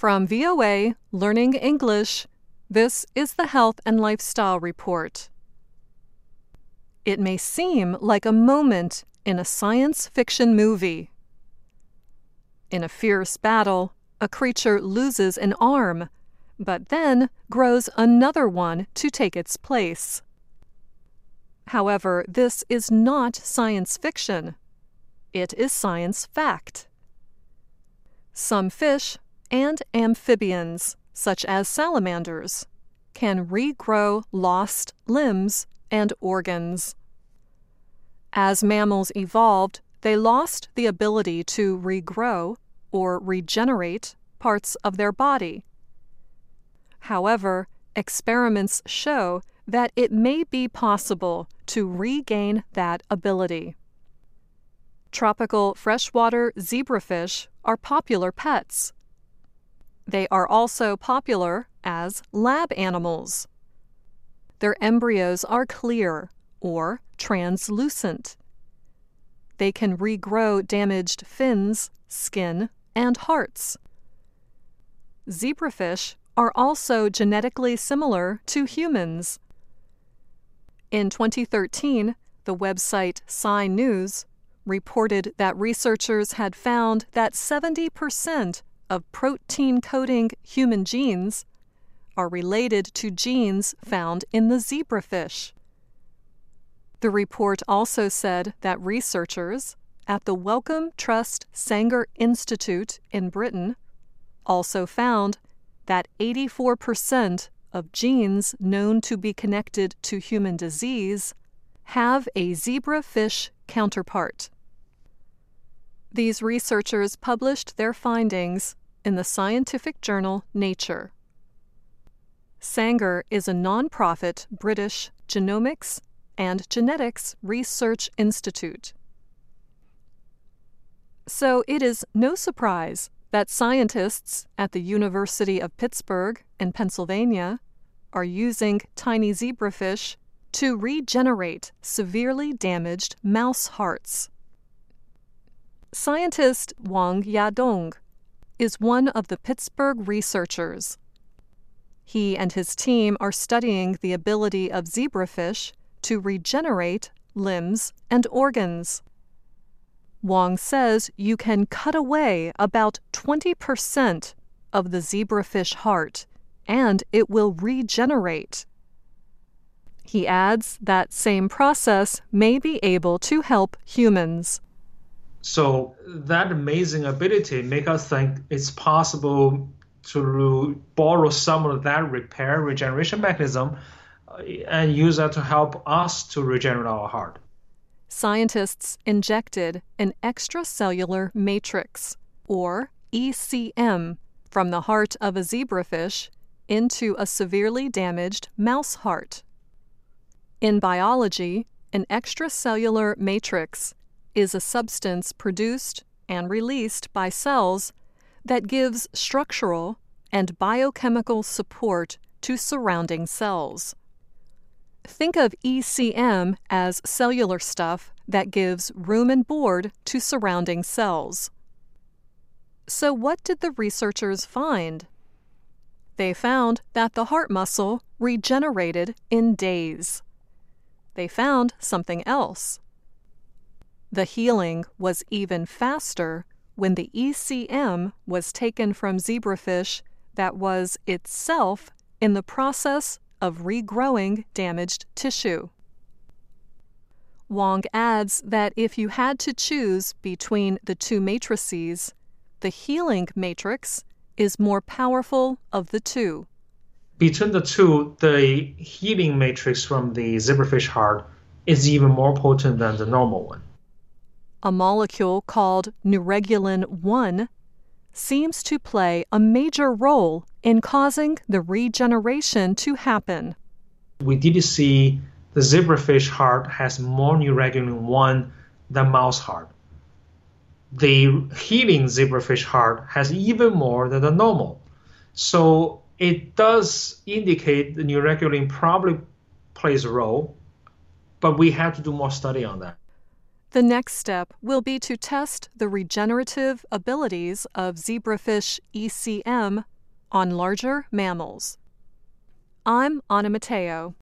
From VOA Learning English, this is the Health and Lifestyle Report. It may seem like a moment in a science fiction movie. In a fierce battle, a creature loses an arm, but then grows another one to take its place. However, this is not science fiction. It is science fact. Some fish and amphibians, such as salamanders, can regrow lost limbs and organs. As mammals evolved, they lost the ability to regrow or regenerate parts of their body. However, experiments show that it may be possible to regain that ability. Tropical freshwater zebrafish are popular pets. They are also popular as lab animals. Their embryos are clear or translucent. They can regrow damaged fins, skin, and hearts. Zebrafish are also genetically similar to humans. In 2013, the website Sign News reported that researchers had found that 70% of protein-coding human genes are related to genes found in the zebrafish. The report also said that researchers at the Wellcome Trust Sanger Institute in Britain also found that 84% of genes known to be connected to human disease have a zebrafish counterpart. These researchers published their findings in the scientific journal Nature. Sanger is a non-profit British genomics and genetics research institute. So it is no surprise that scientists at the University of Pittsburgh in Pennsylvania are using tiny zebrafish to regenerate severely damaged mouse hearts. Scientist Wang Yadong is one of the Pittsburgh researchers. He and his team are studying the ability of zebrafish to regenerate limbs and organs. Wang says you can cut away about 20% of the zebrafish heart, and it will regenerate. He adds that same process may be able to help humans. So that amazing ability makes us think it's possible to borrow some of that regeneration mechanism and use that to help us to regenerate our heart. Scientists injected an extracellular matrix, or ECM, from the heart of a zebrafish into a severely damaged mouse heart. In biology, an extracellular matrix is a substance produced and released by cells that gives structural and biochemical support to surrounding cells. Think of ECM as cellular stuff that gives room and board to surrounding cells. So what did the researchers find? They found that the heart muscle regenerated in days. They found something else. The healing was even faster when the ECM was taken from zebrafish that was itself in the process of regrowing damaged tissue. Wang adds that if you had to choose between the two matrices, the healing matrix is more powerful of the two. Between the two, the healing matrix from the zebrafish heart is even more potent than the normal one. A molecule called neuregulin 1 seems to play a major role in causing the regeneration to happen. We did see the zebrafish heart has more neuregulin 1 than mouse heart. The healing zebrafish heart has even more than the normal. So it does indicate the neuregulin probably plays a role, but we have to do more study on that. The next step will be to test the regenerative abilities of zebrafish ECM on larger mammals. I'm Anna Matteo.